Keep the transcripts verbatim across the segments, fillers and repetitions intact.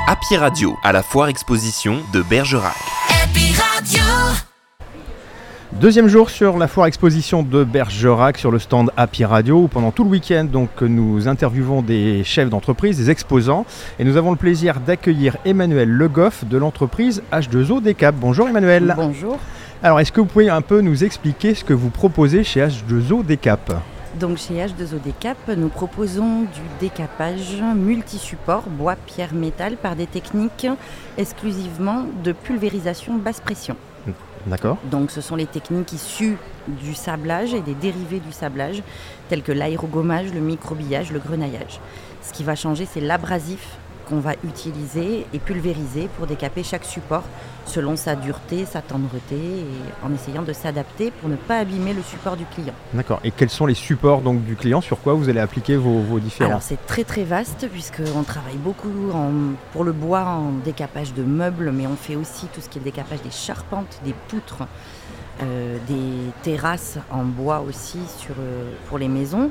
Happy Radio, à la foire exposition de Bergerac. Happy Radio. Deuxième jour sur la foire exposition de Bergerac, sur le stand Happy Radio, où pendant tout le week-end donc, nous interviewons des chefs d'entreprise, des exposants, et nous avons le plaisir d'accueillir Emmanuel Le Goff de l'entreprise H deux O Decap. Bonjour Emmanuel. Bonjour. Alors est-ce que vous pouvez un peu nous expliquer ce que vous proposez chez H deux O Decap ? Donc chez H deux O Decap, nous proposons du décapage multi-support bois, pierre, métal par des techniques exclusivement de pulvérisation basse pression. D'accord. Donc ce sont les techniques issues du sablage et des dérivés du sablage, tels que l'aérogommage, le microbillage, le grenaillage. Ce qui va changer, c'est l'abrasif qu'on va utiliser et pulvériser pour décaper chaque support selon sa dureté, sa tendreté, et en essayant de s'adapter pour ne pas abîmer le support du client. D'accord. Et quels sont les supports donc, du client ? Sur quoi vous allez appliquer vos, vos différents ? Alors c'est très très vaste puisqu'on travaille beaucoup en, pour le bois en décapage de meubles, mais on fait aussi tout ce qui est le décapage des charpentes, des poutres, euh, des terrasses en bois aussi sur, euh, pour les maisons.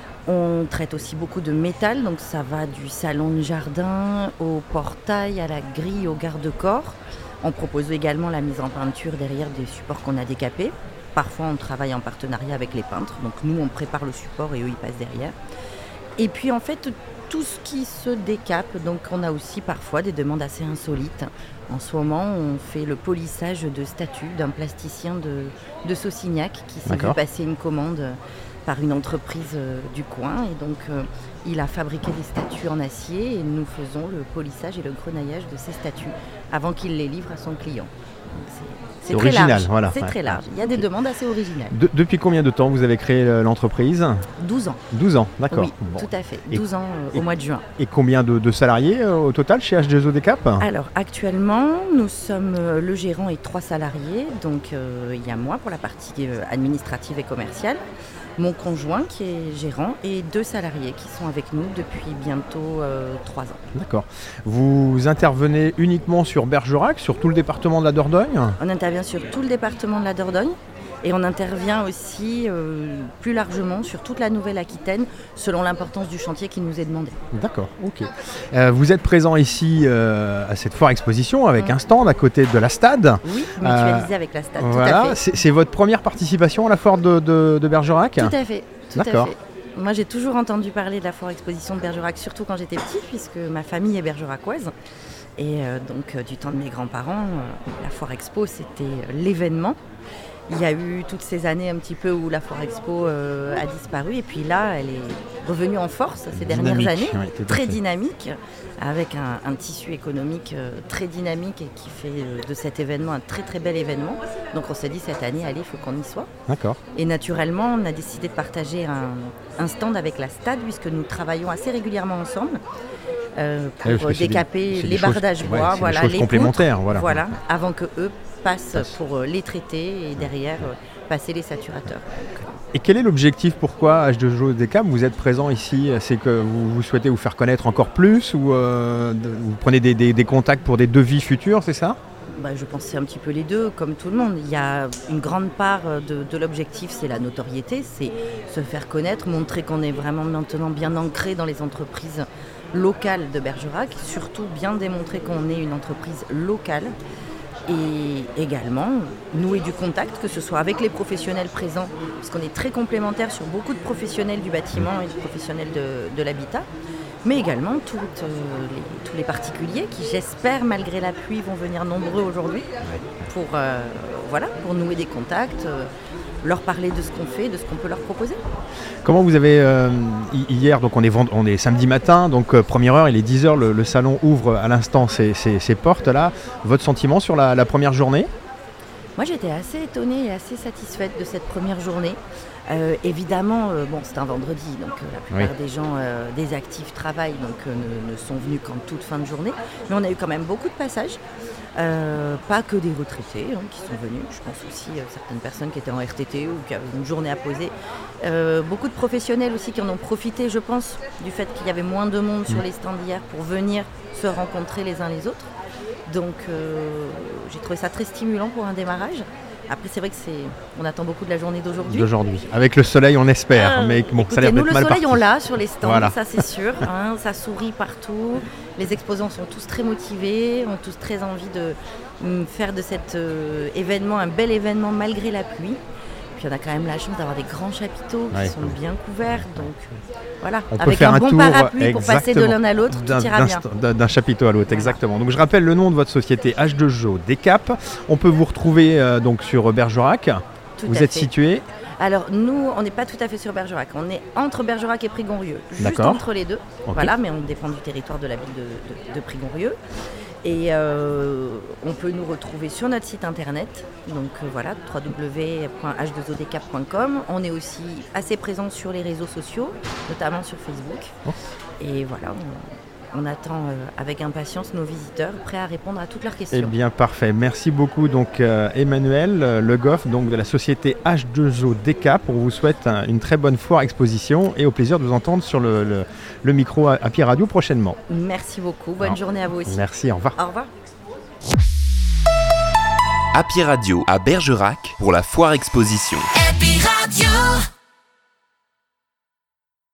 On traite aussi beaucoup de métal, donc ça va du salon de jardin au portail, à la grille, au garde-corps. On propose également la mise en peinture derrière des supports qu'on a décapés. Parfois, on travaille en partenariat avec les peintres. Donc nous, on prépare le support et eux, ils passent derrière. Et puis, en fait, tout ce qui se décape. Donc, on a aussi parfois des demandes assez insolites. En ce moment, on fait le polissage de statues d'un plasticien de, de Saucignac qui s'est vu passer une commande par une entreprise euh, du coin. Et donc, euh, il a fabriqué des statues en acier et nous faisons le polissage et le grenaillage de ces statues avant qu'il les livre à son client. Donc, c'est c'est, c'est original, très large. Voilà. C'est ouais. très large. Il y a des demandes assez originales. De, depuis combien de temps vous avez créé l'entreprise ? douze ans. douze ans, d'accord. Oui, bon. Tout à fait. Et, douze ans euh, et, au mois de juin. Et combien de, de salariés euh, au total chez H deux O Decap ? Alors actuellement, nous sommes euh, le gérant et trois salariés. Donc euh, il y a moi pour la partie euh, administrative et commerciale, mon conjoint qui est gérant et deux salariés qui sont avec nous depuis bientôt euh, trois ans. D'accord. Vous intervenez uniquement sur Bergerac, sur tout le département de la Dordogne ? On intervient sur tout le département de la Dordogne et on intervient aussi euh, plus largement sur toute la Nouvelle-Aquitaine selon l'importance du chantier qui nous est demandé. D'accord, ok. Euh, vous êtes présent ici euh, à cette foire exposition avec mmh. un stand à côté de la Stade. Oui, mutualisé euh, avec la Stade, voilà. tout à fait. C'est, c'est votre première participation à la foire de, de, de Bergerac ? Tout à fait, tout D'accord. à fait. Moi, j'ai toujours entendu parler de la foire exposition de Bergerac, surtout quand j'étais petite, puisque ma famille est bergeracoise. Et euh, donc, euh, du temps de mes grands-parents, euh, la foire expo, c'était l'événement. Il y a eu toutes ces années un petit peu où la foire expo euh, a disparu. Et puis là, elle est revenue en force ces dynamique, dernières années, ouais, très dynamique, avec un, un tissu économique euh, très dynamique et qui fait euh, de cet événement un très très bel événement. Donc on s'est dit cette année, allez, il faut qu'on y soit. D'accord. Et naturellement, on a décidé de partager un, un stand avec la Stade, puisque nous travaillons assez régulièrement ensemble. Euh, pour ouais, décaper des, les bardages bois, ouais, voilà, les complémentaires, poutres, voilà. voilà, avant que eux passent pour les traiter et derrière euh, passer les saturateurs. Et quel est l'objectif ? Pourquoi H deux O Decap vous êtes présent ici ? C'est que vous, vous souhaitez vous faire connaître encore plus ou euh, de, vous prenez des, des, des contacts pour des devis futurs, c'est ça ? Bah, je pense que c'est un petit peu les deux, comme tout le monde. Il y a une grande part de, de l'objectif, c'est la notoriété, c'est se faire connaître, montrer qu'on est vraiment maintenant bien ancré dans les entreprises locales de Bergerac, surtout bien démontrer qu'on est une entreprise locale. Et également nouer du contact, que ce soit avec les professionnels présents, parce qu'on est très complémentaires sur beaucoup de professionnels du bâtiment et de professionnels de, de l'habitat, mais également toutes, euh, les, tous les particuliers qui, j'espère, malgré la pluie, vont venir nombreux aujourd'hui pour, euh, voilà, pour nouer des contacts, euh, leur parler de ce qu'on fait, de ce qu'on peut leur proposer. Comment vous avez, euh, hier, donc on est, vend- on est samedi matin, donc euh, première heure, il est dix heures, le, le salon ouvre à l'instant ses, ses, ses portes là. Votre sentiment sur la, la première journée ? Moi, j'étais assez étonnée et assez satisfaite de cette première journée. Euh, évidemment, euh, bon, c'est un vendredi, donc euh, la plupart oui. des gens, euh, des actifs travaillent, donc euh, ne, ne sont venus qu'en toute fin de journée. Mais on a eu quand même beaucoup de passages, euh, pas que des retraités hein, qui sont venus. Je pense aussi à euh, certaines personnes qui étaient en R T T ou qui avaient une journée à poser. Euh, beaucoup de professionnels aussi qui en ont profité, je pense, du fait qu'il y avait moins de monde sur les stands hier pour venir se rencontrer les uns les autres. Donc euh, j'ai trouvé ça très stimulant pour un démarrage. Après, c'est vrai que c'est, on attend beaucoup de la journée d'aujourd'hui. D'aujourd'hui. Avec le soleil, on espère. Euh, mais bon, écoutez, ça a l'air nous, d'être le mal soleil, parti. on l'a sur les stands, Voilà. ça c'est sûr. Hein, ça sourit partout. Les exposants sont tous très motivés, ont tous très envie de mm, faire de cet euh, événement un bel événement malgré la pluie. Puis on a quand même la chance d'avoir des grands chapiteaux qui Ouais. sont bien couverts. Donc euh, voilà, On peut avec faire un un bon tour, parapluie pour passer de exactement, l'un à l'autre, d'un, tout ira d'un bien. st- d'un- d'un chapiteau à l'autre, Voilà. exactement. Donc je rappelle le nom de votre société H deux O Decap. On peut vous retrouver euh, donc sur Bergerac. Tout Vous à êtes fait. situé Alors nous, on n'est pas tout à fait sur Bergerac, on est entre Bergerac et Prigonrieux, juste D'accord. entre les deux. Ok. Voilà, mais on dépend du territoire de la ville de, de, de Prigonrieux. Et euh, on peut nous retrouver sur notre site internet, donc euh, voilà, w w w point h deux o decap point com. On est aussi assez présent sur les réseaux sociaux, notamment sur Facebook. Oh. Et voilà, on, on attend euh, avec impatience nos visiteurs prêts à répondre à toutes leurs questions. Eh bien, parfait. Merci beaucoup, donc euh, Emmanuel euh, Le Goff, donc de la société H deux O Decap. On vous souhaite un- une très bonne foire exposition et au plaisir de vous entendre sur le, le, le micro à, à Happy Radio prochainement. Merci beaucoup, bonne Alors, journée à vous aussi. Merci, au revoir. Au revoir. Happy Radio à Bergerac pour la foire exposition. Happy Radio.